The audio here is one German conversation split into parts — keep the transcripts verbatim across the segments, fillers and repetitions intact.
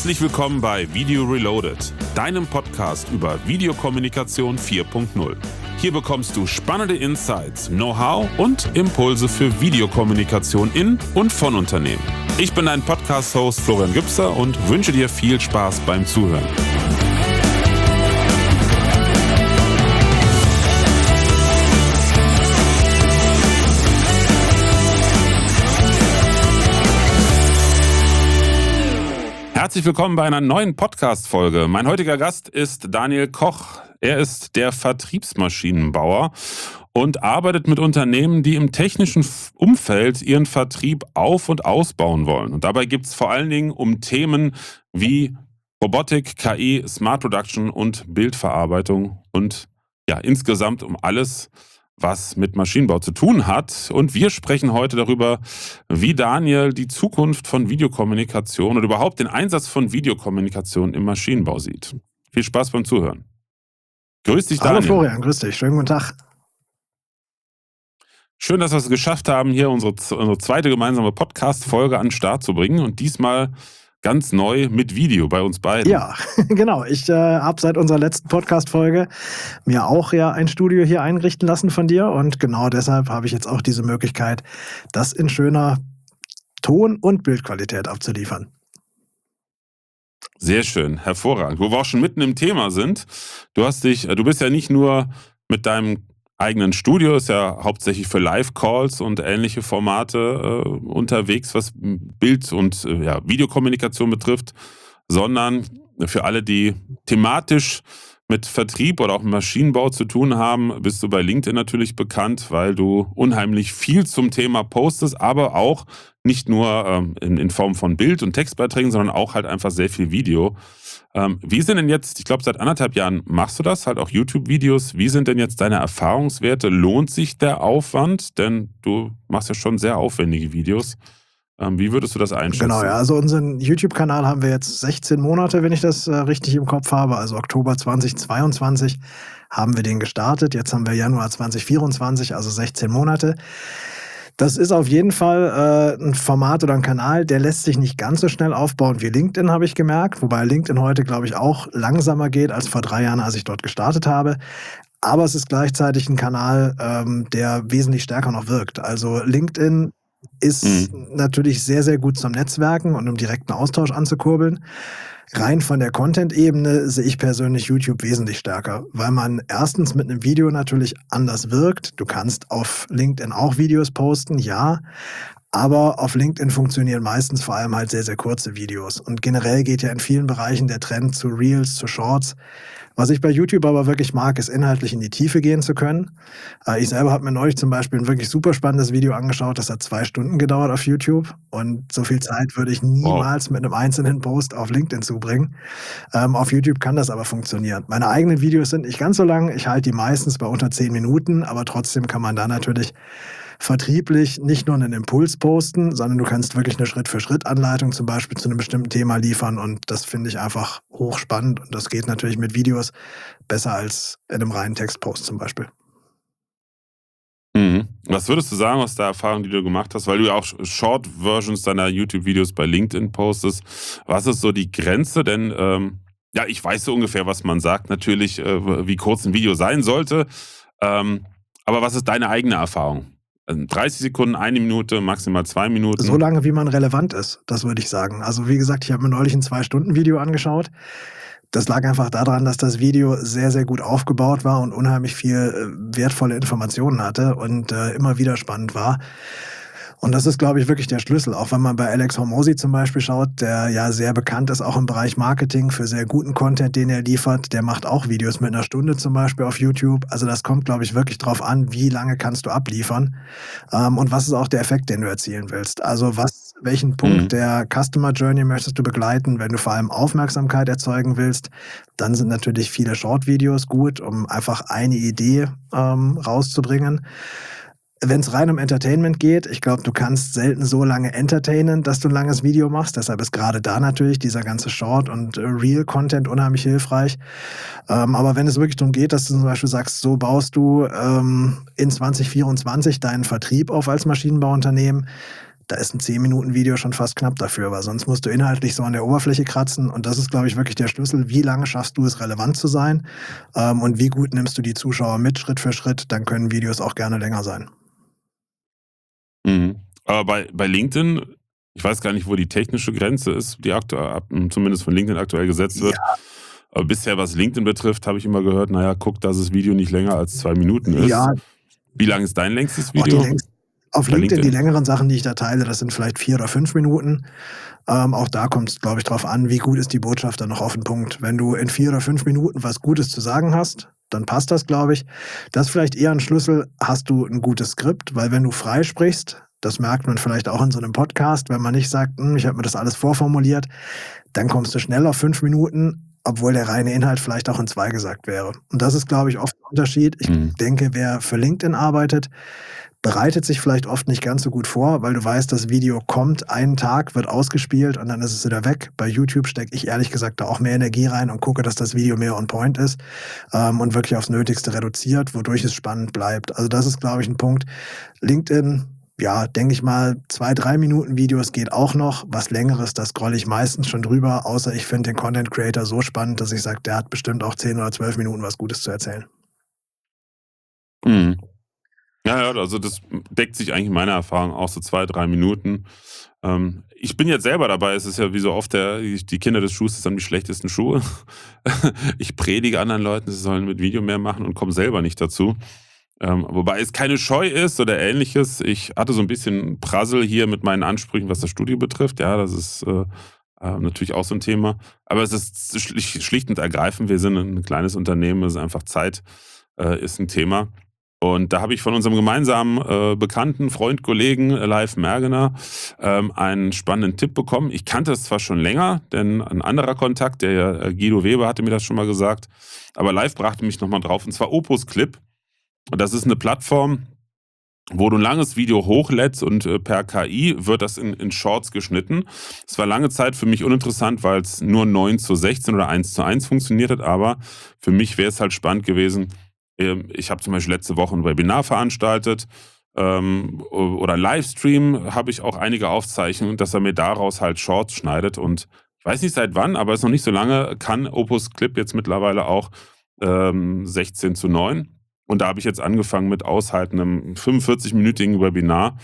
Herzlich willkommen bei Video Reloaded, deinem Podcast über Videokommunikation vier Punkt null. Hier bekommst du spannende Insights, Know-how und Impulse für Videokommunikation in und von Unternehmen. Ich bin dein Podcast-Host Florian Gübser und wünsche dir viel Spaß beim Zuhören. Herzlich willkommen bei einer neuen Podcast-Folge. Mein heutiger Gast ist Daniel Koch. Er ist der Vertriebsmaschinenbauer und arbeitet mit Unternehmen, die im technischen Umfeld ihren Vertrieb auf- und ausbauen wollen. Und dabei geht es vor allen Dingen um Themen wie Robotik, K I, Smart Production und Bildverarbeitung und ja, insgesamt um alles, was mit Maschinenbau zu tun hat. Und wir sprechen heute darüber, wie Daniel die Zukunft von Videokommunikation und überhaupt den Einsatz von Videokommunikation im Maschinenbau sieht. Viel Spaß beim Zuhören. Grüß dich, Daniel. Hallo Florian, grüß dich. Schönen guten Tag. Schön, dass wir es geschafft haben, hier unsere, unsere zweite gemeinsame Podcast-Folge an den Start zu bringen und diesmal ganz neu mit Video bei uns beiden. Ja, genau. Ich äh, habe seit unserer letzten Podcast-Folge mir auch ja ein Studio hier einrichten lassen von dir und genau deshalb habe ich jetzt auch diese Möglichkeit, das in schöner Ton- und Bildqualität abzuliefern. Sehr schön, hervorragend. Wo wir auch schon mitten im Thema sind, du hast dich, du bist ja nicht nur mit deinem eigenen Studio, ist ja hauptsächlich für Live-Calls und ähnliche Formate äh, unterwegs, was Bild- und äh, ja, Videokommunikation betrifft, sondern für alle, die thematisch mit Vertrieb oder auch mit Maschinenbau zu tun haben, bist du bei LinkedIn natürlich bekannt, weil du unheimlich viel zum Thema postest, aber auch nicht nur ähm, in, in Form von Bild- und Textbeiträgen, sondern auch halt einfach sehr viel Video. Ähm, wie sind denn jetzt, ich glaube seit anderthalb Jahren machst du das, halt auch YouTube-Videos, wie sind denn jetzt deine Erfahrungswerte? Lohnt sich der Aufwand? Denn du machst ja schon sehr aufwendige Videos. Ähm, wie würdest du das einschätzen? Genau, ja, also unseren YouTube-Kanal haben wir jetzt sechzehn Monate, wenn ich das äh, richtig im Kopf habe, also Oktober zweitausendzweiundzwanzig haben wir den gestartet, jetzt haben wir Januar zweitausendvierundzwanzig, also sechzehn Monate. Das ist auf jeden Fall äh, ein Format oder ein Kanal, der lässt sich nicht ganz so schnell aufbauen wie LinkedIn, habe ich gemerkt. Wobei LinkedIn heute, glaube ich, auch langsamer geht als vor drei Jahren, als ich dort gestartet habe. Aber es ist gleichzeitig ein Kanal, ähm, der wesentlich stärker noch wirkt. Also LinkedIn ist mhm. natürlich sehr, sehr gut zum Netzwerken und um direkten Austausch anzukurbeln. Rein von der Content-Ebene sehe ich persönlich YouTube wesentlich stärker, weil man erstens mit einem Video natürlich anders wirkt. Du kannst auf LinkedIn auch Videos posten, ja, aber auf LinkedIn funktionieren meistens vor allem halt sehr, sehr kurze Videos. Und generell geht ja in vielen Bereichen der Trend zu Reels, zu Shorts. Was ich bei YouTube aber wirklich mag, ist inhaltlich in die Tiefe gehen zu können. Ich selber habe mir neulich zum Beispiel ein wirklich super spannendes Video angeschaut, das hat zwei Stunden gedauert auf YouTube und so viel Zeit würde ich niemals wow. mit einem einzelnen Post auf LinkedIn zubringen. Ähm, auf YouTube kann das aber funktionieren. Meine eigenen Videos sind nicht ganz so lang, ich halte die meistens bei unter zehn Minuten, aber trotzdem kann man da natürlich vertrieblich nicht nur einen Impuls posten, sondern du kannst wirklich eine Schritt-für-Schritt-Anleitung zum Beispiel zu einem bestimmten Thema liefern und das finde ich einfach hochspannend und das geht natürlich mit Videos besser als in einem reinen Textpost zum Beispiel. Mhm. Was würdest du sagen aus der Erfahrung, die du gemacht hast, weil du ja auch Short-Versions deiner YouTube-Videos bei LinkedIn postest, was ist so die Grenze, denn ähm, ja, ich weiß so ungefähr, was man sagt, natürlich, äh, wie kurz ein Video sein sollte, ähm, aber was ist deine eigene Erfahrung? dreißig Sekunden, eine Minute, maximal zwei Minuten. So lange, wie man relevant ist, das würde ich sagen. Also wie gesagt, ich habe mir neulich ein zwei-Stunden-Video angeschaut. Das lag einfach daran, dass das Video sehr, sehr gut aufgebaut war und unheimlich viel äh, wertvolle Informationen hatte und äh, immer wieder spannend war. Und das ist, glaube ich, wirklich der Schlüssel. Auch wenn man bei Alex Hormozi zum Beispiel schaut, der ja sehr bekannt ist, auch im Bereich Marketing für sehr guten Content, den er liefert. Der macht auch Videos mit einer Stunde zum Beispiel auf YouTube. Also das kommt, glaube ich, wirklich drauf an, wie lange kannst du abliefern ähm, und was ist auch der Effekt, den du erzielen willst. Also was, welchen Punkt mhm. der Customer Journey möchtest du begleiten, wenn du vor allem Aufmerksamkeit erzeugen willst, dann sind natürlich viele Short-Videos gut, um einfach eine Idee ähm, rauszubringen. Wenn es rein um Entertainment geht, ich glaube, du kannst selten so lange entertainen, dass du ein langes Video machst. Deshalb ist gerade da natürlich dieser ganze Short- und Real-Content unheimlich hilfreich. Ähm, aber wenn es wirklich darum geht, dass du zum Beispiel sagst, so baust du ähm, in zwanzig vierundzwanzig deinen Vertrieb auf als Maschinenbauunternehmen, da ist ein zehn Minuten Video schon fast knapp dafür, weil sonst musst du inhaltlich so an der Oberfläche kratzen und das ist, glaube ich, wirklich der Schlüssel. Wie lange schaffst du es, relevant zu sein, ähm, und wie gut nimmst du die Zuschauer mit Schritt für Schritt, dann können Videos auch gerne länger sein. Mhm. Aber bei bei LinkedIn, ich weiß gar nicht, wo die technische Grenze ist, die aktuell zumindest von LinkedIn aktuell gesetzt wird. Ja. Aber bisher, was LinkedIn betrifft, habe ich immer gehört, na ja, guck, dass das Video nicht länger als zwei Minuten ist. Ja. Wie lang ist dein längstes Auch die Video längst auf bei LinkedIn, die LinkedIn? längeren Sachen, die ich da teile, das sind vielleicht vier oder fünf Minuten. Ähm, auch da kommt's, glaube ich, drauf an, wie gut ist die Botschaft dann noch auf 'n Punkt. Wenn du in vier oder fünf Minuten was Gutes zu sagen hast, dann passt das, glaube ich. Das ist vielleicht eher 'n Schlüssel, hast du 'n gutes Skript, weil wenn du frei sprichst, das merkt man vielleicht auch in so 'nem Podcast, wenn man nicht sagt: „Hm, ich habe mir das alles vorformuliert“, dann kommst du schnell auf fünf Minuten, obwohl der reine Inhalt vielleicht auch in zwei gesagt wäre. Und das ist, glaube ich, oft 'n Unterschied. Ich Mhm. denke, wer für LinkedIn arbeitet, bereitet sich vielleicht oft nicht ganz so gut vor, weil du weißt, das Video kommt einen Tag, wird ausgespielt und dann ist es wieder weg. Bei YouTube stecke ich ehrlich gesagt da auch mehr Energie rein und gucke, dass das Video mehr on point ist, ähm, und wirklich aufs Nötigste reduziert, wodurch es spannend bleibt. Also, das ist, glaube ich, 'n Punkt. LinkedIn, ja, denke ich mal, zwei, drei Minuten Videos geht auch noch. Was Längeres, da scrolle ich meistens schon drüber, außer ich finde den Content Creator so spannend, dass ich sage, der hat bestimmt auch zehn oder zwölf Minuten was Gutes zu erzählen. Mhm. Ja, ja, also das deckt sich eigentlich in meiner Erfahrung auch so zwei, drei Minuten. Ähm, ich bin jetzt selber dabei, es ist ja wie so oft der die Kinder des Schusters haben die schlechtesten Schuhe. Ich predige anderen Leuten, sie sollen mit Video mehr machen und komme selber nicht dazu. Ähm, wobei es keine Scheu ist oder Ähnliches. Ich hatte so ein bisschen Prassel hier mit meinen Ansprüchen, was das Studio betrifft. Ja, das ist, äh, äh, natürlich auch so ein Thema. Aber es ist schlicht schlicht und ergreifend, wir sind ein kleines Unternehmen, es ist einfach Zeit, äh, ist ein Thema. Und da habe ich von unserem gemeinsamen, äh, Bekannten, Freund, Kollegen, äh, Leif Mergener, ähm, einen spannenden Tipp bekommen. Ich kannte es zwar schon länger, denn ein anderer Kontakt, der äh, Guido Weber hatte mir das schon mal gesagt, aber Live brachte mich noch mal drauf, und zwar Opus Clip. Und das ist eine Plattform, wo du ein langes Video hochlädst und, äh, per K I wird das in in Shorts geschnitten. Es war lange Zeit für mich uninteressant, weil es nur neun zu sechzehn oder eins zu eins funktioniert hat, aber für mich wäre es halt spannend gewesen. Ähm, ich habe zum Beispiel letzte Woche ein Webinar veranstaltet, ähm, o oder 'n Livestream, habe ich auch einige Aufzeichnungen, dass er mir daraus halt Shorts schneidet, und ich weiß nicht seit wann, aber ist noch nicht so lange, kann Opus Clip jetzt mittlerweile auch, ähm, sechzehn zu neun. Und da habe ich jetzt angefangen mit aushalten, 'nem fünfundvierzig-minütigen Webinar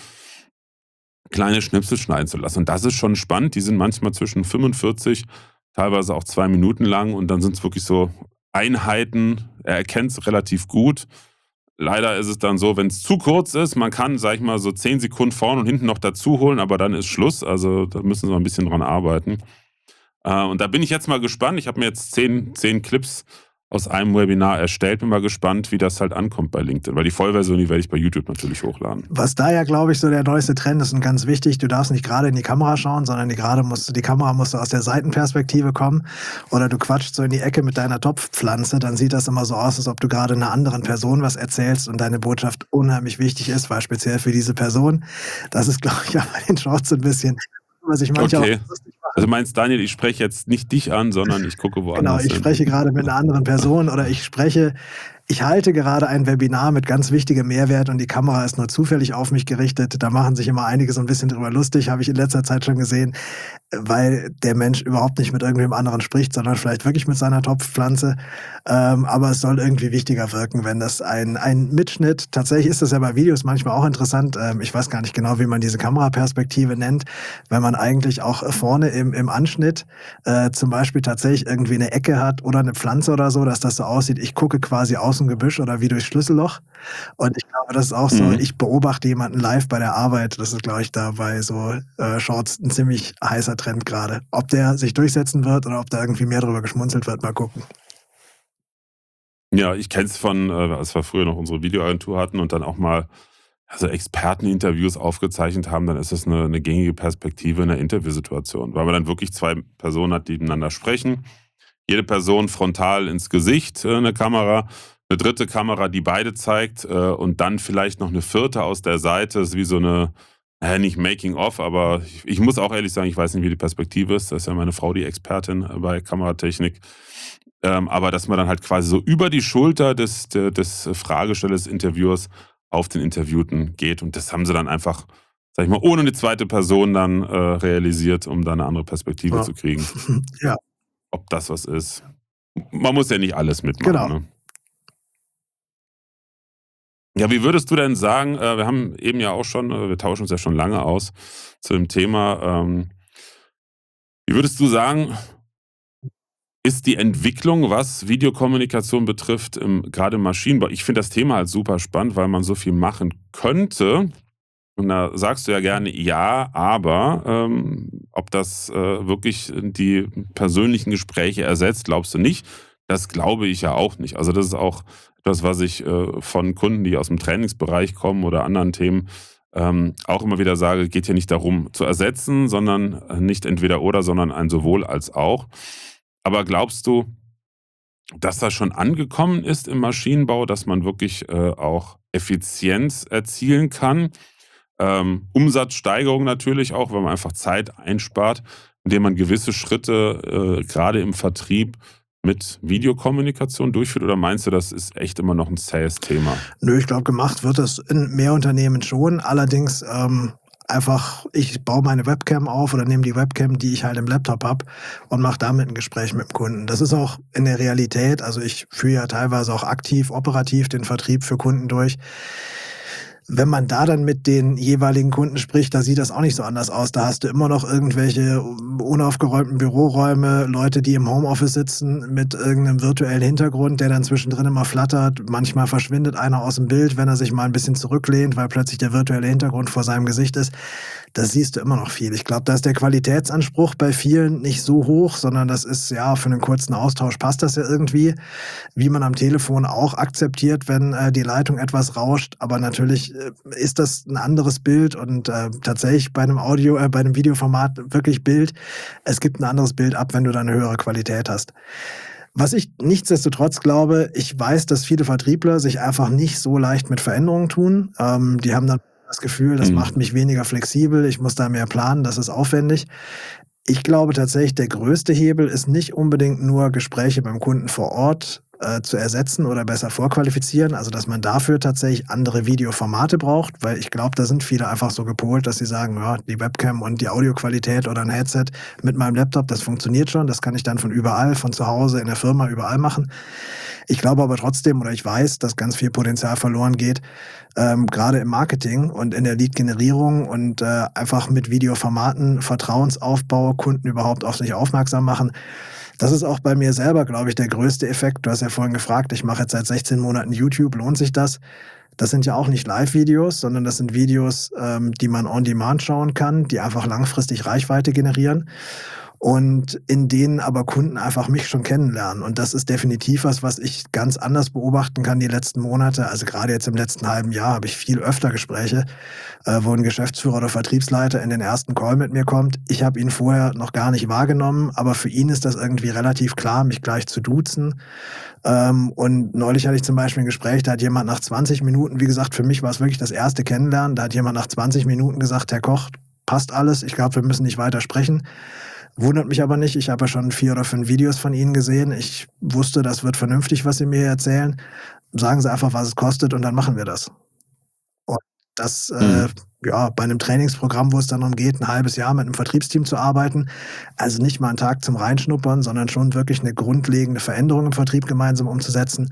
kleine Schnipsel schneiden zu lassen. Und das ist schon spannend. Die sind manchmal zwischen fünfundvierzig, teilweise auch zwei Minuten lang, und dann sind es wirklich so Einheiten. Er erkennt es relativ gut. Leider ist es dann so, wenn es zu kurz ist, man kann, sage ich mal, so zehn Sekunden vorne und hinten noch dazu holen, aber dann ist Schluss. Also da müssen sie mal ein bisschen dran arbeiten. Äh, und da bin ich jetzt mal gespannt. Ich habe mir jetzt zehn, zehn Clips aus einem Webinar erstellt. Bin mal gespannt, wie das halt ankommt bei LinkedIn. Weil die Vollversion, die werde ich bei YouTube natürlich hochladen. Was da ja, glaube ich, so der neueste Trend ist und ganz wichtig, du darfst nicht gerade in die Kamera schauen, sondern die, gerade musst, die Kamera muss aus der Seitenperspektive kommen oder du quatschst so in die Ecke mit deiner Topfpflanze, dann sieht das immer so aus, als ob du gerade einer anderen Person was erzählst und deine Botschaft unheimlich wichtig ist, weil speziell für diese Person. Das ist, glaube ich, ja bei den Shorts so ein bisschen, was ich manche auch Okay. lustig Also mache. meinst Daniel, ich spreche jetzt nicht dich an, sondern ich gucke Genau, woanders ich hin. spreche gerade mit einer anderen Person oder ich spreche ich halte gerade ein Webinar mit ganz wichtigem Mehrwert und die Kamera ist nur zufällig auf mich gerichtet. Da machen sich immer einige so ein bisschen drüber lustig, habe ich in letzter Zeit schon gesehen, weil der Mensch überhaupt nicht mit irgendwem anderen spricht, sondern vielleicht wirklich mit seiner Topfpflanze. Ähm, aber es soll irgendwie wichtiger wirken, wenn das ein ein Mitschnitt, tatsächlich ist das ja bei Videos manchmal auch interessant, ähm, ich weiß gar nicht genau, wie man diese Kameraperspektive nennt, wenn man eigentlich auch vorne im im Anschnitt, äh, zum Beispiel tatsächlich irgendwie eine Ecke hat oder eine Pflanze oder so, dass das so aussieht, ich gucke quasi aus dem Gebüsch oder wie durchs Schlüsselloch. Und ich glaube, das ist auch so, Mhm. ich beobachte jemanden live bei der Arbeit. Das ist, glaube ich, da bei so äh, Shorts ein ziemlich heißer Trend gerade. Ob der sich durchsetzen wird oder ob da irgendwie mehr drüber geschmunzelt wird, mal gucken. Ja, ich kenne es von, äh, als wir früher noch unsere Videoagentur hatten und dann auch mal also Experteninterviews aufgezeichnet haben, dann ist das eine, eine gängige Perspektive in der Interviewsituation, weil man dann wirklich zwei Personen hat, die miteinander sprechen. Jede Person frontal ins Gesicht, äh, eine Kamera, eine dritte Kamera, die beide zeigt, äh, und dann vielleicht noch eine vierte aus der Seite. Das ist wie so eine, äh, nicht Making of, aber ich, ich muss auch ehrlich sagen, ich weiß nicht, wie die Perspektive ist. Das ist ja meine Frau die Expertin äh, bei Kameratechnik. Ähm, aber dass man dann halt quasi so über die Schulter des, des Fragestellers, Interviewers auf den Interviewten geht. Und das haben sie dann einfach sage ich mal, ohne eine zweite Person dann äh, realisiert, um da eine andere Perspektive Ja. zu kriegen. Ja. Ob das was ist. Man muss ja nicht alles mitmachen, Genau. ne? Ja, wie würdest du denn sagen, äh, wir haben eben ja auch schon, äh, wir tauschen uns ja schon lange aus zu dem Thema, ähm, wie würdest du sagen, ist die Entwicklung, was Videokommunikation betrifft, im, gerade im Maschinenbau? Ich finde das Thema halt super spannend, weil man so viel machen könnte. Und da sagst du ja gerne ja, aber ähm, ob das äh, wirklich die persönlichen Gespräche ersetzt, glaubst du nicht. Das glaube ich ja auch nicht. Also das ist auch etwas, was ich äh, von Kunden, die aus dem Trainingsbereich kommen oder anderen Themen, ähm, auch immer wieder sage, geht hier nicht darum zu ersetzen, sondern äh, nicht entweder oder, sondern ein sowohl als auch. Aber glaubst du, dass das schon angekommen ist im Maschinenbau, dass man wirklich äh, auch Effizienz erzielen kann? Ähm, Umsatzsteigerung natürlich auch, weil man einfach Zeit einspart, indem man gewisse Schritte äh, gerade im Vertrieb mit Videokommunikation durchführt? Oder meinst du, das ist echt immer noch ein zähes Thema? Nö, ich glaube, gemacht wird das in mehr Unternehmen schon. Allerdings ähm, einfach, ich baue meine Webcam auf oder nehme die Webcam, die ich halt im Laptop habe und mache damit ein Gespräch mit dem Kunden. Das ist auch in der Realität, also ich führe ja teilweise auch aktiv, operativ den Vertrieb für Kunden durch. Wenn man da dann mit den jeweiligen Kunden spricht, da sieht das auch nicht so anders aus. Da hast du immer noch irgendwelche unaufgeräumten Büroräume, Leute, die im Homeoffice sitzen mit irgendeinem virtuellen Hintergrund, der dann zwischendrin immer flattert. Manchmal verschwindet einer aus dem Bild, wenn er sich mal ein bisschen zurücklehnt, weil plötzlich der virtuelle Hintergrund vor seinem Gesicht ist. Das siehst du immer noch viel. Ich glaube, da ist der Qualitätsanspruch bei vielen nicht so hoch, sondern das ist, ja, für einen kurzen Austausch passt das ja irgendwie, wie man am Telefon auch akzeptiert, wenn äh, die Leitung etwas rauscht. Aber natürlich äh, ist das ein anderes Bild und äh, tatsächlich bei einem Audio, äh, bei einem Videoformat wirklich Bild. Es gibt ein anderes Bild ab, wenn du dann eine höhere Qualität hast. Was ich nichtsdestotrotz glaube, ich weiß, dass viele Vertriebler sich einfach nicht so leicht mit Veränderungen tun. Ähm, die haben dann das Gefühl, das macht Mhm. mich weniger flexibel, ich muss da mehr planen, das ist aufwendig. Ich glaube tatsächlich, der größte Hebel ist nicht unbedingt nur Gespräche beim Kunden vor Ort äh, zu ersetzen oder besser vorqualifizieren, also dass man dafür tatsächlich andere Videoformate braucht, weil ich glaube, da sind viele einfach so gepolt, dass sie sagen, ja, die Webcam und die Audioqualität oder ein Headset mit meinem Laptop, das funktioniert schon, das kann ich dann von überall, von zu Hause, in der Firma, überall machen. Ich glaube aber trotzdem oder ich weiß, dass ganz viel Potenzial verloren geht, ähm, gerade im Marketing und in der Lead-Generierung und äh, einfach mit Videoformaten, Vertrauensaufbau, Kunden überhaupt auf sich aufmerksam machen. Das ist auch bei mir selber, glaube ich, der größte Effekt. Du hast ja vorhin gefragt, ich mache jetzt seit sechzehn Monaten YouTube, lohnt sich das? Das sind ja auch nicht Live-Videos, sondern das sind Videos, ähm, die man on demand schauen kann, die einfach langfristig Reichweite generieren und in denen aber Kunden einfach mich schon kennenlernen. Und das ist definitiv was, was ich ganz anders beobachten kann die letzten Monate. Also gerade jetzt im letzten halben Jahr habe ich viel öfter Gespräche, äh, wo ein Geschäftsführer oder Vertriebsleiter in den ersten Call mit mir kommt. Ich habe ihn vorher noch gar nicht wahrgenommen, aber für ihn ist das irgendwie relativ klar, mich gleich zu duzen. Ähm, und neulich hatte ich zum Beispiel ein Gespräch, da hat jemand nach zwanzig Minuten, wie gesagt, für mich war es wirklich das erste Kennenlernen, da hat jemand nach zwanzig Minuten gesagt, Herr Koch, passt alles, ich glaube, wir müssen nicht weiter sprechen. Wundert mich aber nicht, ich habe ja schon vier oder fünf Videos von Ihnen gesehen. Ich wusste, das wird vernünftig, was Sie mir erzählen. Sagen Sie einfach, was es kostet und dann machen wir das. Und das, äh, Mhm. ja, bei einem Trainingsprogramm, wo es dann darum geht, ein halbes Jahr mit einem Vertriebsteam zu arbeiten, also nicht mal einen Tag zum Reinschnuppern, sondern schon wirklich eine grundlegende Veränderung im Vertrieb gemeinsam umzusetzen,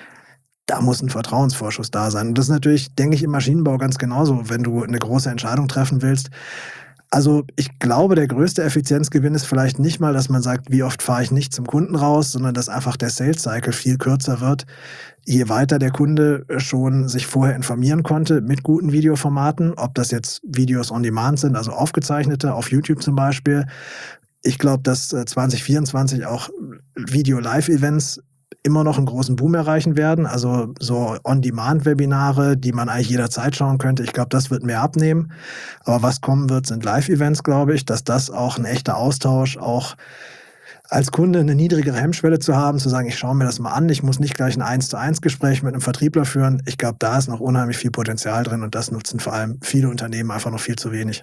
da muss ein Vertrauensvorschuss da sein. Und das ist natürlich, denke ich, im Maschinenbau ganz genauso, wenn du eine große Entscheidung treffen willst. Also, ich glaube, der größte Effizienzgewinn ist vielleicht nicht mal, dass man sagt: „Wie oft fahre ich nicht zum Kunden raus“, sondern dass einfach der Sales Cycle viel kürzer wird, je weiter der Kunde schon sich vorher informieren konnte mit guten Videoformaten, ob das jetzt Videos on Demand sind, also aufgezeichnete, auf YouTube zum Beispiel. Ich glaube, dass äh, zwanzig vierundzwanzig auch Video-Live-Events immer noch einen großen Boom erreichen werden. Also so On-Demand-Webinare, die man eigentlich jederzeit schauen könnte. Ich glaube, das wird mehr abnehmen. Aber was kommen wird, sind Live-Events, glaube ich, dass das auch ein echter Austausch, auch als Kunde eine niedrigere Hemmschwelle zu haben, zu sagen, ich schaue mir das mal an, ich muss nicht gleich ein eins zu eins Gespräch mit einem Vertriebler führen. Ich glaube, da ist noch unheimlich viel Potenzial drin und das nutzen vor allem viele Unternehmen einfach noch viel zu wenig.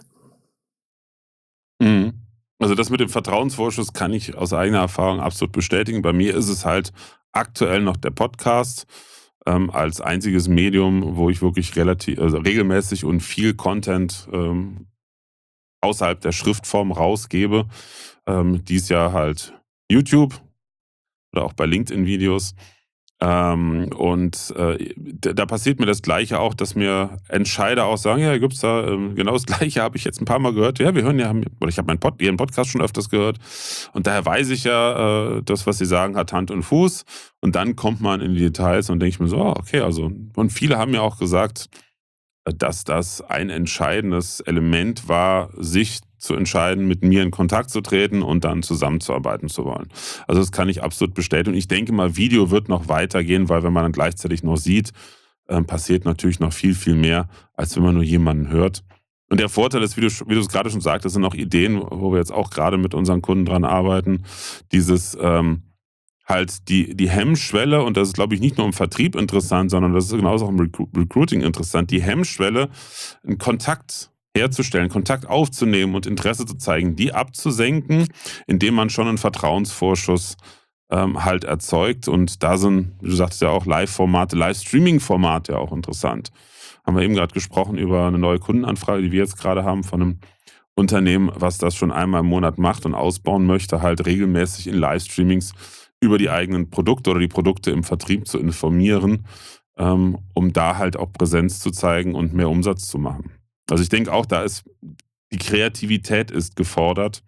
Mhm. Also das mit dem Vertrauensvorschuss kann ich aus eigener Erfahrung absolut bestätigen. Bei mir ist es halt aktuell noch der Podcast. ähm, als einziges Medium, wo ich wirklich relativ, also regelmäßig und viel Content ähm, außerhalb der Schriftform rausgebe. Ähm, dies Jahr halt YouTube oder auch bei LinkedIn-Videos. Ähm, und äh, da, da passiert mir das Gleiche auch, dass mir Entscheider auch sagen, ja, gibt's da ähm, genau das Gleiche, habe ich jetzt ein paar Mal gehört. Ja, wir hören ja, haben, oder ich habe meinen Pod, Ihren Podcast schon öfters gehört. Und daher weiß ich ja, äh, das, was Sie sagen, hat Hand und Fuß. Und dann kommt man in die Details und denke ich mir so, ah, okay, also, und viele haben mir auch gesagt, äh, dass das ein entscheidendes Element war, sich zu entscheiden, mit mir in Kontakt zu treten und dann zusammenzuarbeiten zu wollen. Also das kann ich absolut bestätigen. Ich denke mal, Video wird noch weitergehen, weil wenn man dann gleichzeitig noch sieht, ähm, passiert natürlich noch viel, viel mehr, als wenn man nur jemanden hört. Und der Vorteil ist, wie du, sch- wie du es gerade schon sagtest, sind auch Ideen, wo wir jetzt auch gerade mit unseren Kunden dran arbeiten, dieses ähm, halt die, die Hemmschwelle, und das ist, glaube ich, nicht nur im Vertrieb interessant, sondern das ist genauso auch im Recru Recruiting interessant, die Hemmschwelle, einen Kontakt herzustellen, Kontakt aufzunehmen und Interesse zu zeigen, die abzusenken, indem man schon einen Vertrauensvorschuss ähm, halt erzeugt. Und da sind, wie du sagtest ja auch, Live-Formate, Live-Streaming-Formate ja auch interessant. Haben wir eben gerade gesprochen über eine neue Kundenanfrage, die wir jetzt gerade haben von einem Unternehmen, was das schon einmal im Monat macht und ausbauen möchte, halt regelmäßig in Livestreamings über die eigenen Produkte oder die Produkte im Vertrieb zu informieren, ähm, um da halt auch Präsenz zu zeigen und mehr Umsatz zu machen. Also ich denke auch, da ist die Kreativität ist gefordert,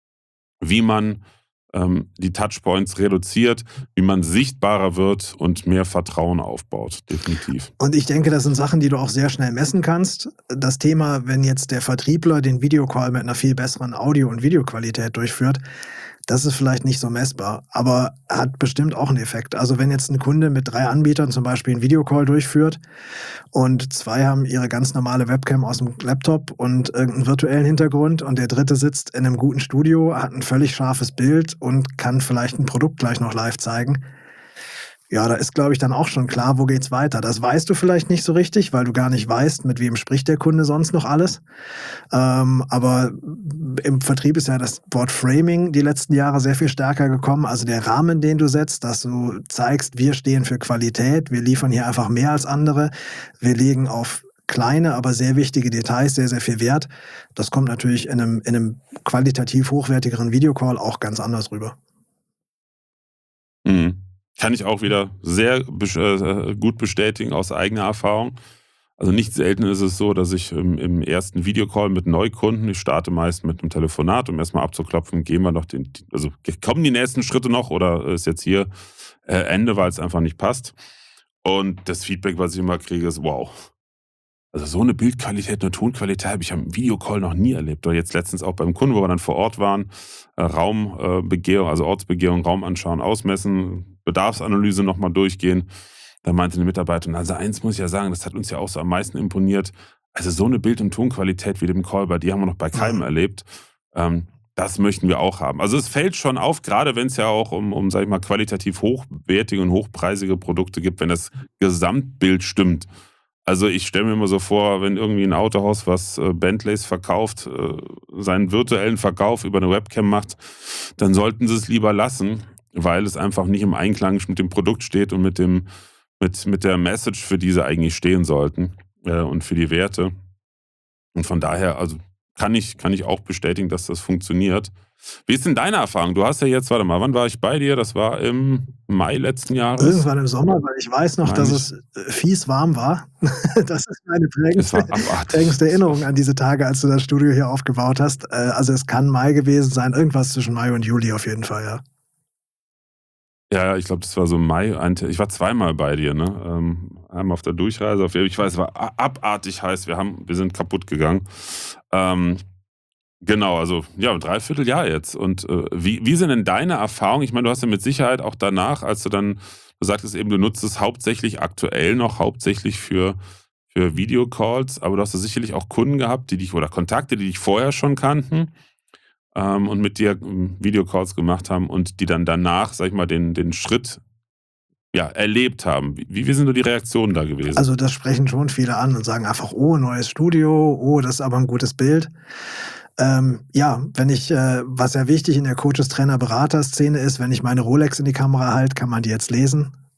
wie man ähm, die Touchpoints reduziert, wie man sichtbarer wird und mehr Vertrauen aufbaut, definitiv. Und ich denke, das sind Sachen, die du auch sehr schnell messen kannst. Das Thema, wenn jetzt der Vertriebler den Videocall mit einer viel besseren Audio- und Videoqualität durchführt, das ist vielleicht nicht so messbar, aber hat bestimmt auch einen Effekt. Also wenn jetzt ein Kunde mit drei Anbietern zum Beispiel einen Videocall durchführt und zwei haben ihre ganz normale Webcam aus dem Laptop und irgendeinen virtuellen Hintergrund und der dritte sitzt in einem guten Studio, hat ein völlig scharfes Bild und kann vielleicht ein Produkt gleich noch live zeigen. Ja, da ist, glaube ich, dann auch schon klar, wo geht's weiter. Das weißt du vielleicht nicht so richtig, weil du gar nicht weißt, mit wem spricht der Kunde sonst noch alles. Ähm, aber im Vertrieb ist ja das Wort Framing die letzten Jahre sehr viel stärker gekommen. Also der Rahmen, den du setzt, dass du zeigst, wir stehen für Qualität, wir liefern hier einfach mehr als andere, wir legen auf kleine, aber sehr wichtige Details sehr, sehr viel Wert. Das kommt natürlich in einem, in einem qualitativ hochwertigeren Videocall auch ganz anders rüber. Mhm. Kann ich auch wieder sehr äh, gut bestätigen aus eigener Erfahrung. Also nicht selten ist es so, dass ich im, im ersten Videocall mit Neukunden, ich starte meist mit einem Telefonat, um erstmal abzuklopfen, gehen wir noch den, also kommen die nächsten Schritte noch oder ist jetzt hier äh, Ende, weil es einfach nicht passt. Und das Feedback, was ich immer kriege, ist wow. Also so eine Bildqualität, eine Tonqualität habe ich am Videocall noch nie erlebt. Oder jetzt letztens auch beim Kunden, wo wir dann vor Ort waren, äh, Raumbegehung, also Ortsbegehung, Raum anschauen, ausmessen, Bedarfsanalyse nochmal durchgehen. Da meinte eine Mitarbeiterin, also eins muss ich ja sagen, das hat uns ja auch so am meisten imponiert. Also so eine Bild- und Tonqualität wie dem Call bei dir haben wir noch bei keinem Mhm. erlebt. Ähm, das möchten wir auch haben. Also es fällt schon auf, gerade wenn es ja auch um, um, sag ich mal, qualitativ hochwertige und hochpreisige Produkte gibt, wenn das Gesamtbild stimmt. Also ich stelle mir immer so vor, wenn irgendwie ein Autohaus, was äh, Bentleys verkauft, äh, seinen virtuellen Verkauf über eine Webcam macht, dann sollten sie es lieber lassen, weil es einfach nicht im Einklang mit dem Produkt steht und mit dem mit, mit der Message, für die sie eigentlich stehen sollten äh, und für die Werte. Und von daher, also kann ich, kann ich auch bestätigen, dass das funktioniert. Wie ist denn deine Erfahrung? Du hast ja jetzt, warte mal, wann war ich bei dir? Das war im Mai letzten Jahres, Irgendwann im Sommer, weil ich weiß noch, dass meine es ich. äh, fies warm war. Das ist meine Es prägendste, war abartig. prägendste Es war, Erinnerung an diese Tage, als du das Studio hier aufgebaut hast. Äh, Also es kann Mai gewesen sein, irgendwas zwischen Mai und Juli auf jeden Fall, ja. ja, ja, ich glaube, das war so im Mai. ein- Ich war zweimal bei dir, ne? Ähm, einmal auf der Durchreise. Auf, ich weiß, es war a- abartig heiß. Wir, haben, wir sind kaputt gegangen. Ähm, genau, also ja, ein Dreivierteljahr jetzt. Und äh, wie, wie sind denn deine Erfahrungen? Ich meine, du hast ja mit Sicherheit auch danach, als du dann, du sagtest eben, du nutzt es hauptsächlich aktuell noch, hauptsächlich für, für Videocalls, aber du hast ja sicherlich auch Kunden gehabt, die dich oder Kontakte, die dich vorher schon kannten ähm, und mit dir ähm, Videocalls gemacht haben und die dann danach, sag ich mal, den, den Schritt ja, erlebt haben. Wie, wie sind so die Reaktionen da gewesen? Also das sprechen schon viele an und sagen einfach, oh, neues Studio, oh, das ist aber ein gutes Bild. Ähm, ja, wenn ich, äh, was ja wichtig in der Coaches-Trainer-Berater-Szene ist, wenn ich meine Rolex in die Kamera halte, kann man die jetzt lesen.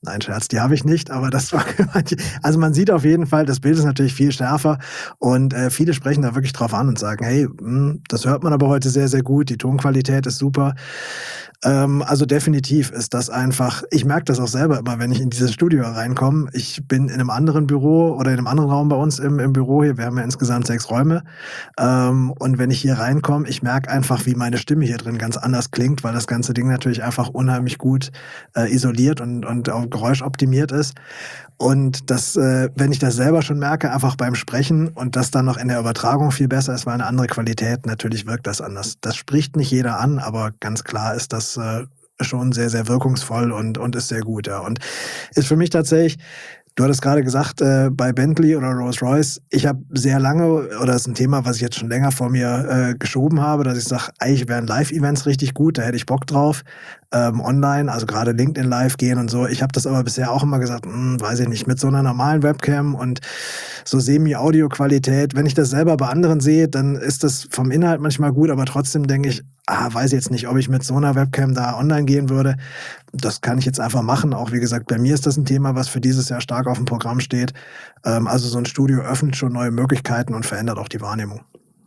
Nein, Scherz, die habe ich nicht, aber das war also, man sieht auf jeden Fall, das Bild ist natürlich viel schärfer und, äh, viele sprechen da wirklich drauf an und sagen: „Hey, hm, das hört man aber heute sehr, sehr gut, die Tonqualität ist super.“ Ähm, also, definitiv ist das einfach ich merke das auch selber immer, wenn ich in dieses Studio reinkomme. Ich bin in 'nem anderen Büro oder in 'nem anderen Raum bei uns im im Büro hier. Wir haben ja insgesamt sechs Räume. Ähm, und wenn ich hier reinkomme, ich merke einfach, wie meine Stimme hier drin ganz anders klingt, weil das ganze Ding natürlich einfach unheimlich gut, äh, isoliert und und auch geräuschoptimiert ist. Und das, äh wenn ich das selber schon merke, einfach beim Sprechen und das dann noch in der Übertragung viel besser ist, weil 'ne andere Qualität, natürlich wirkt das anders. Das spricht nicht jeder an, aber ganz klar ist das, äh, schon sehr, sehr wirkungsvoll und und ist sehr gut, ja. Und ist für mich tatsächlich du hattest grade gesagt, äh, bei Bentley oder Rolls-Royce, ich habe sehr lange oder das ist 'n Thema, was ich jetzt schon länger vor mir, äh, geschoben habe, dass ich sage: „Eigentlich wären Live-Events richtig gut, da hätte ich Bock drauf, ähm, online, also grade LinkedIn Live gehen und so.“ Ich habe das aber bisher auch immer gesagt: „Hm, weiß ich nicht, mit so 'ner normalen Webcam und so Semi-Audio-Qualität.“ Wenn ich das selber bei anderen sehe, dann ist das vom Inhalt manchmal gut, aber trotzdem denke ich: „Ah, weiß ich jetzt nicht, ob ich mit so 'ner Webcam da online gehen würde.“ Das kann ich jetzt einfach machen. Auch wie gesagt, bei mir ist das 'n Thema, was für dieses Jahr stark aufm Programm steht. Ähm, also, so 'n Studio öffnet schon neue Möglichkeiten und verändert auch die Wahrnehmung.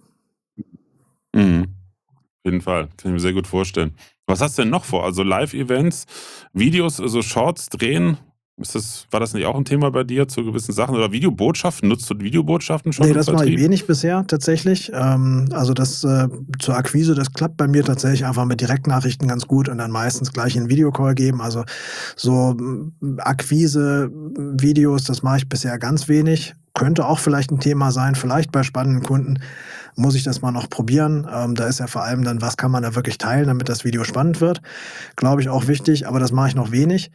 Mhm. Auf jeden Fall, kann ich mir sehr gut vorstellen. Was hast du denn noch vor? Also, Live-Events, Videos, also Shorts drehen? Ist das war das nicht auch 'n Thema bei dir zu gewissen Sachen oder Videobotschaften? Nutzt du Videobotschaften schon Ne, im das mache ich Vertrieb? wenig bisher tatsächlich. Ähm, also, das, äh zur Akquise, das klappt bei mir tatsächlich einfach mit Direktnachrichten ganz gut und dann meistens gleich 'n Videocall geben. Also, so, hm, Akquise, Videos, das mache ich bisher ganz wenig. Könnte auch vielleicht 'n Thema sein, vielleicht bei spannenden Kunden muss ich das mal noch probieren. Ähm, da ist ja vor allem dann, was kann man da wirklich teilen, damit das Video spannend wird? Glaube ich, auch wichtig, aber das mache ich noch wenig.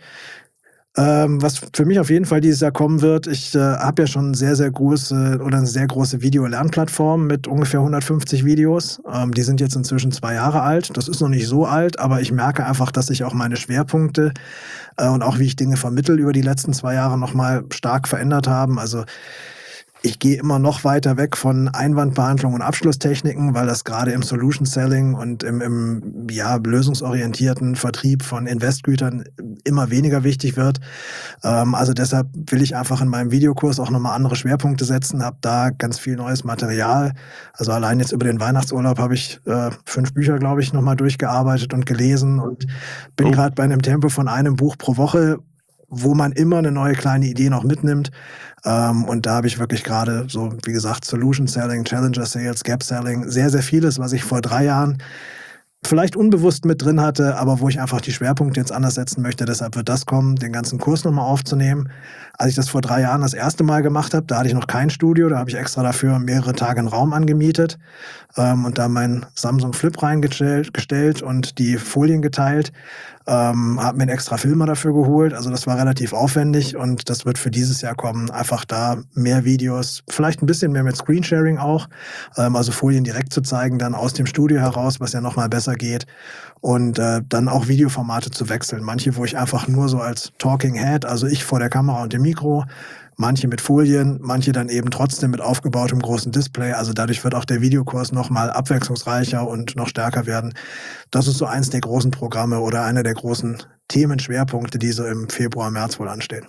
Ähm, was für mich auf jeden Fall dieses Jahr kommen wird, ich, äh, habe ja schon sehr, sehr große oder 'ne sehr große Video-Lernplattform mit ungefähr hundertfünfzig Videos. Ähm, die sind jetzt inzwischen zwei Jahre alt. Das ist noch nicht so alt, aber ich merke einfach, dass sich auch meine Schwerpunkte, äh, und auch wie ich Dinge vermittle über die letzten zwei Jahre noch mal stark verändert haben. Also, ich gehe immer noch weiter weg von Einwandbehandlung und Abschlusstechniken, weil das grade im Solution Selling und im im, ja, lösungsorientierten Vertrieb von Investgütern immer weniger wichtig wird. Ähm, also, deshalb will ich einfach in meinem Videokurs auch noch mal andere Schwerpunkte setzen, habe da ganz viel neues Material. Also, allein jetzt über den Weihnachtsurlaub habe ich, äh, fünf Bücher, glaube ich, noch mal durchgearbeitet und gelesen und bin Oh. grad bei 'nem Tempo von einem Buch pro Woche, wo man immer 'ne neue kleine Idee noch mitnimmt. Ähm, und da habe ich wirklich grade so, wie gesagt, Solution Selling, Challenger Sales, Gap Selling, sehr, sehr vieles, was ich vor drei Jahren vielleicht unbewusst mit drin hatte, aber wo ich einfach die Schwerpunkte jetzt anders setzen möchte. Deshalb wird das kommen, den ganzen Kurs noch mal aufzunehmen. Als ich das vor drei Jahren das erste Mal gemacht habe, da hatte ich noch kein Studio, da habe ich extra dafür mehrere Tage 'n Raum angemietet, ähm, und da meinen Samsung Flip reingestellt gestellt und die Folien geteilt. Ähm, habe mir 'n extra Filmer dafür geholt. Also, das war relativ aufwendig und das wird für dieses Jahr kommen. Einfach da mehr Videos, vielleicht 'n bisschen mehr mit Screensharing auch, ähm, also Folien direkt zu zeigen, dann aus dem Studio heraus, was ja noch mal besser geht und, äh, dann auch Videoformate zu wechseln. Manche, wo ich einfach nur so als Talking Head, also ich vor der Kamera und dem Mikro, manche mit Folien, manche dann eben trotzdem mit aufgebautem großen Display. Also, dadurch wird auch der Videokurs noch mal abwechslungsreicher und noch stärker werden. Das ist so eins der großen Programme oder einer der großen Themenschwerpunkte, die so im Februar, März wohl anstehen.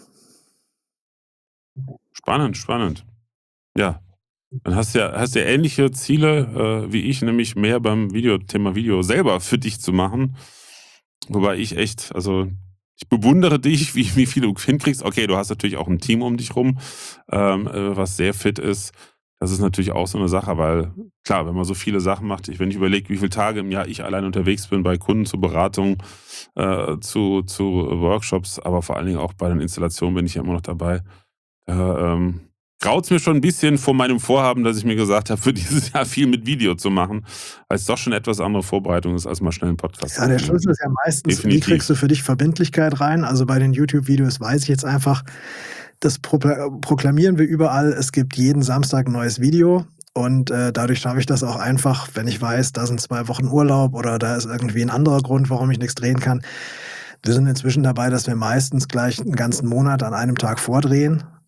Spannend, spannend. Ja, dann hast du ja hast ja ähnliche Ziele, äh, wie ich, nämlich mehr beim Video Thema Video selber für dich zu machen. Wobei ich echt also, ich bewundere dich, wie wie viel du hinkriegst. Okay, du hast natürlich auch 'n Team um dich rum, ähm, äh, was sehr fit ist. Das ist natürlich auch so 'ne Sache, weil klar, wenn man so viele Sachen macht ich wenn ich überlege, wie viele Tage im Jahr ich allein unterwegs bin bei Kunden zur Beratung, äh, zu zu Workshops, aber vor allen Dingen auch bei den Installationen bin ich ja immer noch dabei. Da, ähm, graut's mir schon 'n bisschen vor meinem Vorhaben, dass ich mir gesagt habe, für dieses Jahr viel mit Video zu machen, weil's doch schon etwas andere Vorbereitung ist, als mal schnell 'n Podcast Ja, der aufnehmen. Schlüssel ist ja meistens, wie kriegst Definitiv. du für dich Verbindlichkeit rein? Also, bei den YouTube-Videos weiß ich jetzt einfach, das prokla proklamieren wir überall. Es gibt jeden Samstag 'n neues Video und, äh, dadurch schaffe ich das auch einfach, wenn ich weiß, da sind zwei Wochen Urlaub oder da ist irgendwie 'n anderer Grund, warum ich nix drehen kann. Wir sind inzwischen dabei, dass wir meistens gleich 'n ganzen Monat an einem Tag vordrehen.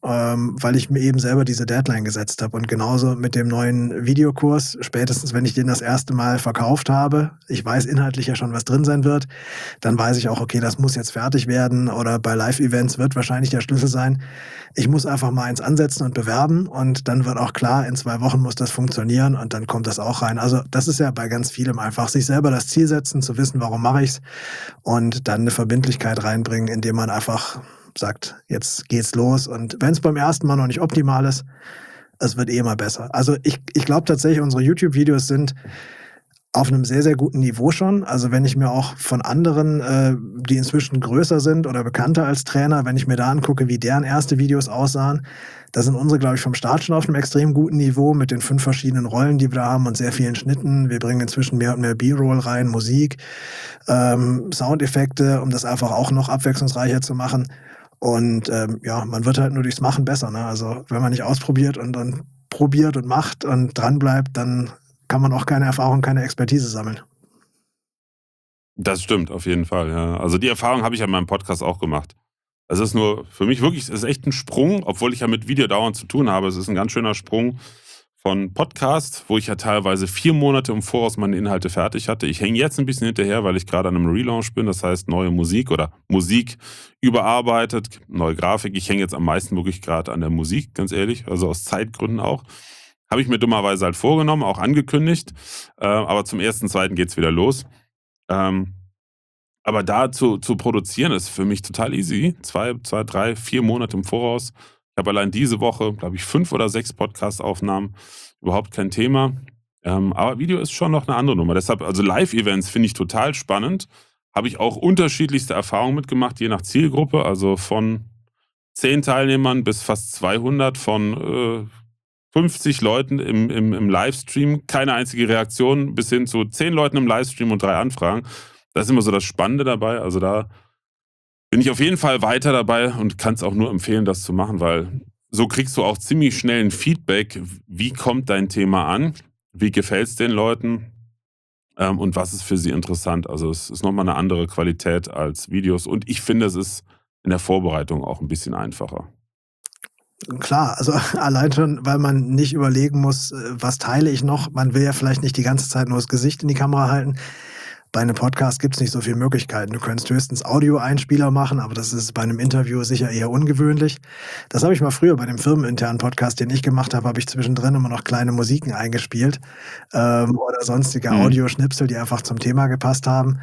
ähm, weil ich mir eben selber diese Deadline gesetzt habe. Und genauso mit dem neuen Videokurs, spätestens wenn ich den das erste Mal verkauft habe, ich weiß inhaltlich ja schon, was drin sein wird, dann weiß ich auch, okay, das muss jetzt fertig werden, oder bei Live-Events wird wahrscheinlich der Schlüssel sein, ich muss einfach mal eins ansetzen und bewerben, und dann wird auch klar, in zwei Wochen muss das funktionieren, und dann kommt das auch rein. Also das ist ja bei ganz vielem einfach, sich selber das Ziel setzen, zu wissen, warum mache ich's, und dann eine Verbindlichkeit reinbringen, indem man einfach sagt, jetzt geht's los. Und wenn es beim ersten Mal noch nicht optimal ist, es wird eh immer besser. Also ich, ich glaube tatsächlich, unsere YouTube-Videos sind auf einem sehr, sehr guten Niveau schon. Also wenn ich mir auch von anderen, äh, die inzwischen größer sind oder bekannter als Trainer, wenn ich mir da angucke, wie deren erste Videos aussahen, da sind unsere, glaube ich, vom Start schon auf einem extrem guten Niveau mit den fünf verschiedenen Rollen, die wir da haben, und sehr vielen Schnitten. Wir bringen inzwischen mehr und mehr B-Roll rein, Musik, ähm, Soundeffekte, um das einfach auch noch abwechslungsreicher zu machen. Und ähm, ja, man wird halt nur durchs Machen besser. Ne? Also wenn man nicht ausprobiert und dann probiert und macht und dranbleibt, dann kann man auch keine Erfahrung, keine Expertise sammeln. Das stimmt, auf jeden Fall, ja. Also die Erfahrung habe ich ja in meinem Podcast auch gemacht. Es ist nur für mich wirklich, es ist echt ein Sprung, obwohl ich ja mit Video dauernd zu tun habe. Es ist ein ganz schöner Sprung von Podcast, wo ich ja teilweise vier Monate im Voraus meine Inhalte fertig hatte. Ich hänge jetzt ein bisschen hinterher, weil ich gerade an einem Relaunch bin, das heißt neue Musik oder Musik überarbeitet, neue Grafik. Ich hänge jetzt am meisten wirklich gerade an der Musik, ganz ehrlich, also aus Zeitgründen auch. Habe ich mir dummerweise halt vorgenommen, auch angekündigt, äh, aber zum ersten, zweiten geht's wieder los. Ähm, aber da zu, zu produzieren ist für mich total easy. Zwei, zwei, drei, vier Monate im Voraus. Ich habe allein diese Woche, glaube ich, fünf oder sechs Podcast-Aufnahmen. Überhaupt kein Thema. Ähm, aber Video ist schon noch eine andere Nummer. Deshalb, also Live-Events finde ich total spannend. Habe ich auch unterschiedlichste Erfahrungen mitgemacht, je nach Zielgruppe. Also von zehn Teilnehmern bis fast zweihundert, von äh, fünfzig Leuten im, im, im Livestream, keine einzige Reaktion, bis hin zu zehn Leuten im Livestream und drei Anfragen. Das ist immer so das Spannende dabei. Also da bin ich auf jeden Fall weiter dabei und kann es auch nur empfehlen, das zu machen, weil so kriegst du auch ziemlich schnell ein Feedback, wie kommt dein Thema an, wie gefällt es den Leuten, ähm, und was ist für sie interessant. Also es ist nochmal eine andere Qualität als Videos, und ich finde, es ist in der Vorbereitung auch ein bisschen einfacher. Klar, also allein schon, weil man nicht überlegen muss, äh, was teile ich noch. Man will ja vielleicht nicht die ganze Zeit nur das Gesicht in die Kamera halten. Bei einem Podcast gibt es nicht so viele Möglichkeiten. Du könntest höchstens Audio-Einspieler machen, aber das ist bei einem Interview sicher eher ungewöhnlich. Das habe ich mal früher bei dem firmeninternen Podcast, den ich gemacht habe, habe ich zwischendrin immer noch kleine Musiken eingespielt, ähm, oder sonstige Mhm. Audioschnipsel, die einfach zum Thema gepasst haben.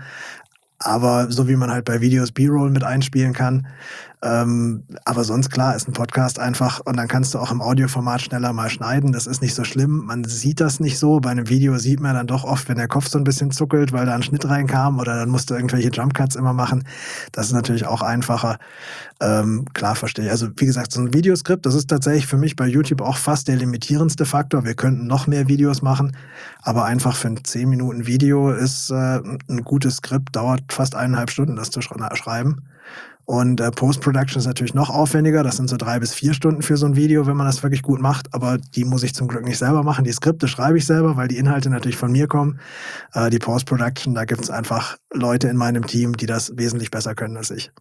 Aber so wie man halt bei Videos B-Roll mit einspielen kann. Ähm, aber sonst, klar, ist ein Podcast einfach, und dann kannst du auch im Audioformat schneller mal schneiden. Das ist nicht so schlimm. Man sieht das nicht so. Bei einem Video sieht man dann doch oft, wenn der Kopf so ein bisschen zuckelt, weil da ein Schnitt reinkam, oder dann musst du irgendwelche Jumpcuts immer machen. Das ist natürlich auch einfacher. Ähm, klar, verstehe ich. Also wie gesagt, so ein Videoskript, das ist tatsächlich für mich bei YouTube auch fast der limitierendste Faktor. Wir könnten noch mehr Videos machen, aber einfach für ein zehn Minuten Video ist äh, ein gutes Skript, dauert fast eineinhalb Stunden, das zu sch- schreiben. Und äh, Post-Production ist natürlich noch aufwendiger. Das sind so drei bis vier Stunden für so ein Video, wenn man das wirklich gut macht. Aber die muss ich zum Glück nicht selber machen. Die Skripte schreibe ich selber, weil die Inhalte natürlich von mir kommen. Äh, die Post-Production, da gibt es einfach Leute in meinem Team, die das wesentlich besser können als ich.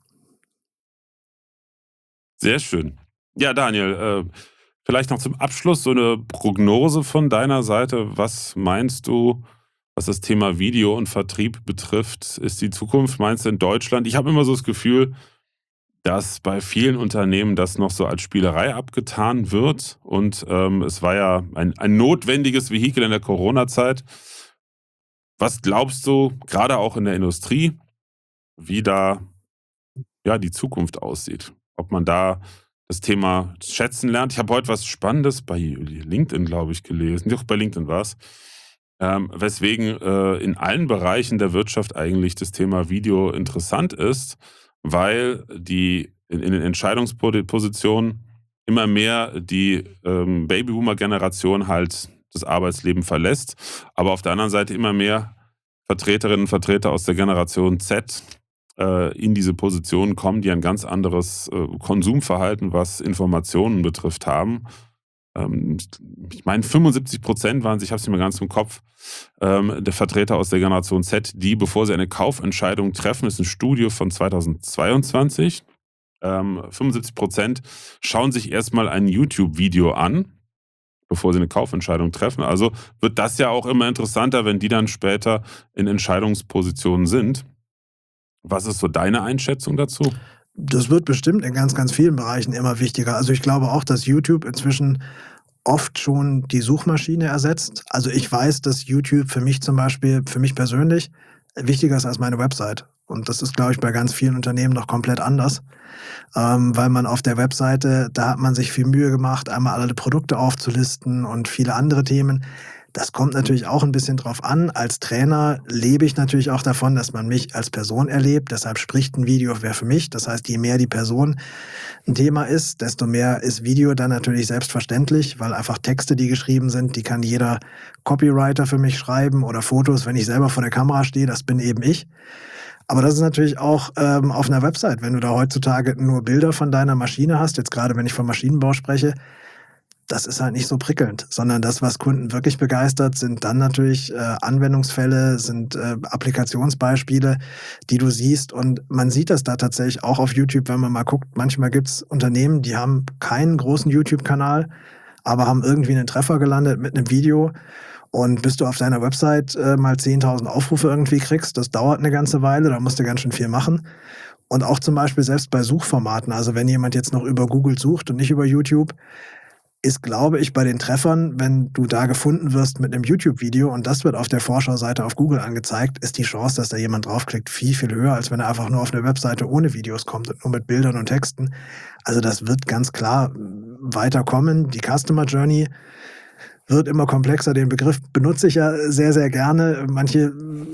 Sehr schön. Ja, Daniel, äh, vielleicht noch zum Abschluss so eine Prognose von deiner Seite. Was meinst du, was das Thema Video und Vertrieb betrifft? Ist die Zukunft, meinst du, in Deutschland? Ich habe immer so das Gefühl, dass bei vielen Unternehmen das noch so als Spielerei abgetan wird. Und ähm, es war ja ein, ein notwendiges Vehikel in der Corona-Zeit. Was glaubst du, gerade auch in der Industrie, wie da ja, die Zukunft aussieht? Ob man da das Thema schätzen lernt. Ich habe heute was Spannendes bei LinkedIn, glaube ich, gelesen. Doch, bei LinkedIn war es. Ähm, weswegen äh, in allen Bereichen der Wirtschaft eigentlich das Thema Video interessant ist, weil die in, in den Entscheidungspositionen immer mehr die ähm, Babyboomer-Generation halt das Arbeitsleben verlässt, aber auf der anderen Seite immer mehr Vertreterinnen und Vertreter aus der Generation Z äh, in diese Positionen kommen, die ein ganz anderes äh, Konsumverhalten, was Informationen betrifft, haben. Ähm, ich meine, fünfundsiebzig Prozent waren, ich habe es nicht mehr ganz im Kopf, ähm, der Vertreter aus der Generation Z, die, bevor sie eine Kaufentscheidung treffen, ist ein Studio von zweitausendzweiundzwanzig, ähm, fünfundsiebzig Prozent schauen sich erstmal ein YouTube-Video an, bevor sie eine Kaufentscheidung treffen. Also wird das ja auch immer interessanter, wenn die dann später in Entscheidungspositionen sind. Was ist so deine Einschätzung dazu? Das wird bestimmt in ganz, ganz vielen Bereichen immer wichtiger. Also ich glaube auch, dass YouTube inzwischen oft schon die Suchmaschine ersetzt. Also ich weiß, dass YouTube für mich zum Beispiel, für mich persönlich, wichtiger ist als meine Website. Und das ist, glaube ich, bei ganz vielen Unternehmen noch komplett anders. Ähm, weil man auf der Webseite, da hat man sich viel Mühe gemacht, einmal alle Produkte aufzulisten und viele andere Themen. Das kommt natürlich auch ein bisschen drauf an. Als Trainer lebe ich natürlich auch davon, dass man mich als Person erlebt. Deshalb spricht ein Video wer für mich. Das heißt, je mehr die Person ein Thema ist, desto mehr ist Video dann natürlich selbstverständlich, weil einfach Texte, die geschrieben sind, die kann jeder Copywriter für mich schreiben oder Fotos, wenn ich selber vor der Kamera stehe, das bin eben ich. Aber das ist natürlich auch ähm, auf einer Website, wenn du da heutzutage nur Bilder von deiner Maschine hast, jetzt gerade wenn ich vom Maschinenbau spreche, das ist halt nicht so prickelnd, sondern das, was Kunden wirklich begeistert, sind dann natürlich äh, Anwendungsfälle, sind äh, Applikationsbeispiele, die du siehst. Und man sieht das da tatsächlich auch auf YouTube, wenn man mal guckt. Manchmal gibt es Unternehmen, die haben keinen großen YouTube-Kanal, aber haben irgendwie einen Treffer gelandet mit einem Video. Und bis du auf deiner Website äh, mal zehntausend Aufrufe irgendwie kriegst, das dauert eine ganze Weile, da musst du ganz schön viel machen. Und auch zum Beispiel selbst bei Suchformaten, also wenn jemand jetzt noch über Google sucht und nicht über YouTube, ist, glaube ich, bei den Treffern, wenn du da gefunden wirst mit einem YouTube-Video und das wird auf der Vorschauseite auf Google angezeigt, ist die Chance, dass da jemand draufklickt, viel, viel höher, als wenn er einfach nur auf eine Webseite ohne Videos kommt und nur mit Bildern und Texten. Also das wird ganz klar weiterkommen. Die Customer Journey wird immer komplexer. Den Begriff benutze ich ja sehr, sehr gerne. Manche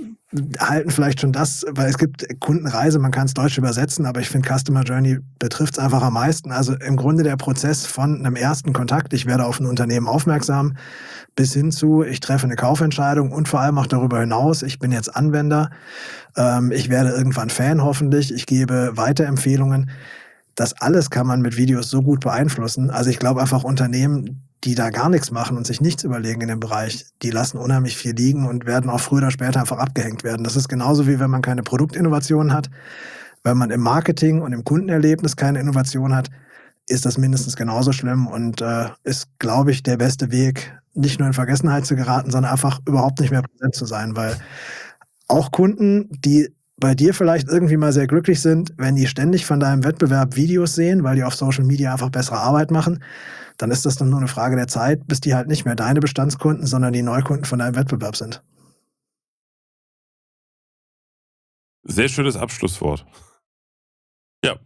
halten vielleicht schon das, weil es gibt Kundenreise, man kann es deutsch übersetzen, aber ich finde, Customer Journey betrifft es einfach am meisten. Also im Grunde der Prozess von einem ersten Kontakt, ich werde auf ein Unternehmen aufmerksam, bis hin zu, ich treffe eine Kaufentscheidung und vor allem auch darüber hinaus, ich bin jetzt Anwender, ähm, ich werde irgendwann Fan hoffentlich, ich gebe Weiterempfehlungen. Das alles kann man mit Videos so gut beeinflussen. Also ich glaube einfach Unternehmen, die da gar nichts machen und sich nichts überlegen in dem Bereich, die lassen unheimlich viel liegen und werden auch früher oder später einfach abgehängt werden. Das ist genauso wie wenn man keine Produktinnovation hat. Wenn man im Marketing und im Kundenerlebnis keine Innovation hat, ist das mindestens genauso schlimm und äh, ist, glaube ich, der beste Weg, nicht nur in Vergessenheit zu geraten, sondern einfach überhaupt nicht mehr präsent zu sein, weil auch Kunden, die bei dir vielleicht irgendwie mal sehr glücklich sind, wenn die ständig von deinem Wettbewerb Videos sehen, weil die auf Social Media einfach bessere Arbeit machen, dann ist das dann nur eine Frage der Zeit, bis die halt nicht mehr deine Bestandskunden, sondern die Neukunden von deinem Wettbewerb sind. Sehr schönes Abschlusswort. Ja,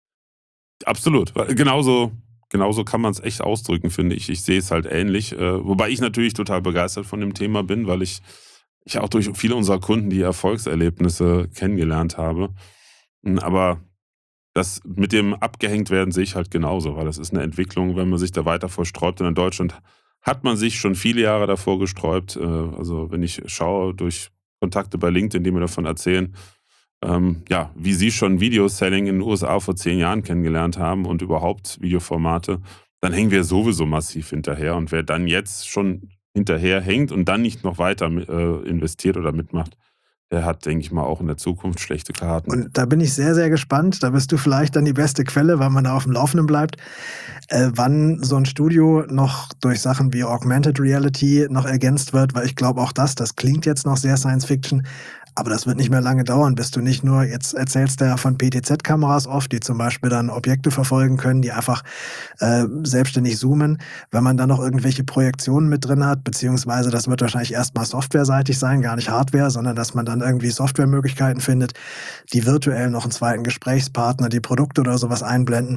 absolut. Genauso, genauso kann man es echt ausdrücken, finde ich. Ich sehe es halt ähnlich. Wobei ich natürlich total begeistert von dem Thema bin, weil ich, ich auch durch viele unserer Kunden die Erfolgserlebnisse kennengelernt habe. Aber das mit dem Abgehängt werden sehe ich halt genauso, weil das ist eine Entwicklung, wenn man sich da weiter vorsträubt. Und in Deutschland hat man sich schon viele Jahre davor gesträubt. Also wenn ich schaue durch Kontakte bei LinkedIn, die mir davon erzählen, ähm, ja, wie sie schon Video-Selling in den U S A vor zehn Jahren kennengelernt haben und überhaupt Videoformate, dann hängen wir sowieso massiv hinterher. Und wer dann jetzt schon hinterher hängt und dann nicht noch weiter äh, investiert oder mitmacht, der hat, denke ich mal, auch in der Zukunft schlechte Karten. Und da bin ich sehr, sehr gespannt. Da bist du vielleicht dann die beste Quelle, weil man da auf dem Laufenden bleibt, äh, wann so ein Studio noch durch Sachen wie Augmented Reality noch ergänzt wird, weil ich glaube auch das, das klingt jetzt noch sehr Science-Fiction, aber das wird nicht mehr lange dauern, bis du nicht nur, jetzt erzählst du ja von P T Z-Kameras oft, die zum Beispiel dann Objekte verfolgen können, die einfach äh, selbstständig zoomen. Wenn man dann noch irgendwelche Projektionen mit drin hat, beziehungsweise das wird wahrscheinlich erstmal softwareseitig sein, gar nicht Hardware, sondern dass man dann irgendwie Softwaremöglichkeiten findet, die virtuell noch einen zweiten Gesprächspartner, die Produkte oder sowas einblenden.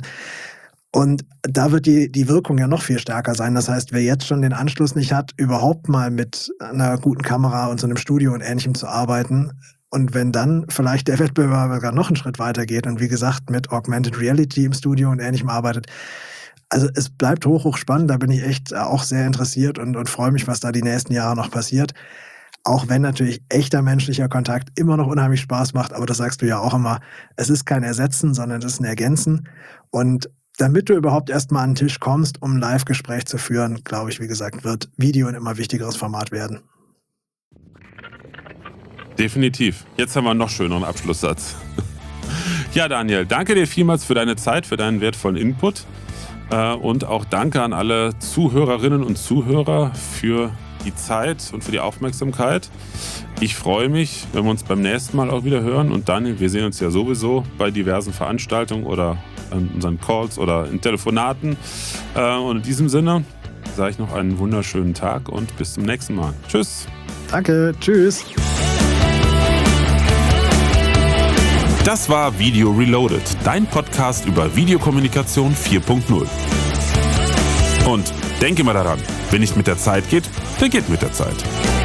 Und da wird die, die Wirkung ja noch viel stärker sein. Das heißt, wer jetzt schon den Anschluss nicht hat, überhaupt mal mit einer guten Kamera und so einem Studio und Ähnlichem zu arbeiten, und wenn dann vielleicht der Wettbewerber gar noch einen Schritt weiter geht und wie gesagt mit Augmented Reality im Studio und Ähnlichem arbeitet, also es bleibt hoch, hoch spannend. Da bin ich echt auch sehr interessiert und, und freue mich, was da die nächsten Jahre noch passiert. Auch wenn natürlich echter menschlicher Kontakt immer noch unheimlich Spaß macht, aber das sagst du ja auch immer, es ist kein Ersetzen, sondern es ist ein Ergänzen. Und damit du überhaupt erstmal an den Tisch kommst, um ein Live-Gespräch zu führen, glaube ich, wie gesagt, wird Video ein immer wichtigeres Format werden. Definitiv. Jetzt haben wir einen noch schöneren Abschlusssatz. Ja, Daniel, danke dir vielmals für deine Zeit, für deinen wertvollen Input. Und auch danke an alle Zuhörerinnen und Zuhörer für die Zeit und für die Aufmerksamkeit. Ich freue mich, wenn wir uns beim nächsten Mal auch wieder hören. Und Daniel, wir sehen uns ja sowieso bei diversen Veranstaltungen oder an unseren Calls oder in Telefonaten. Und in diesem Sinne sage ich noch einen wunderschönen Tag und bis zum nächsten Mal. Tschüss. Danke, tschüss. Das war Video Reloaded, dein Podcast über Videokommunikation vier Punkt null. Und denke mal daran, wenn nicht mit der Zeit geht, dann geht mit der Zeit.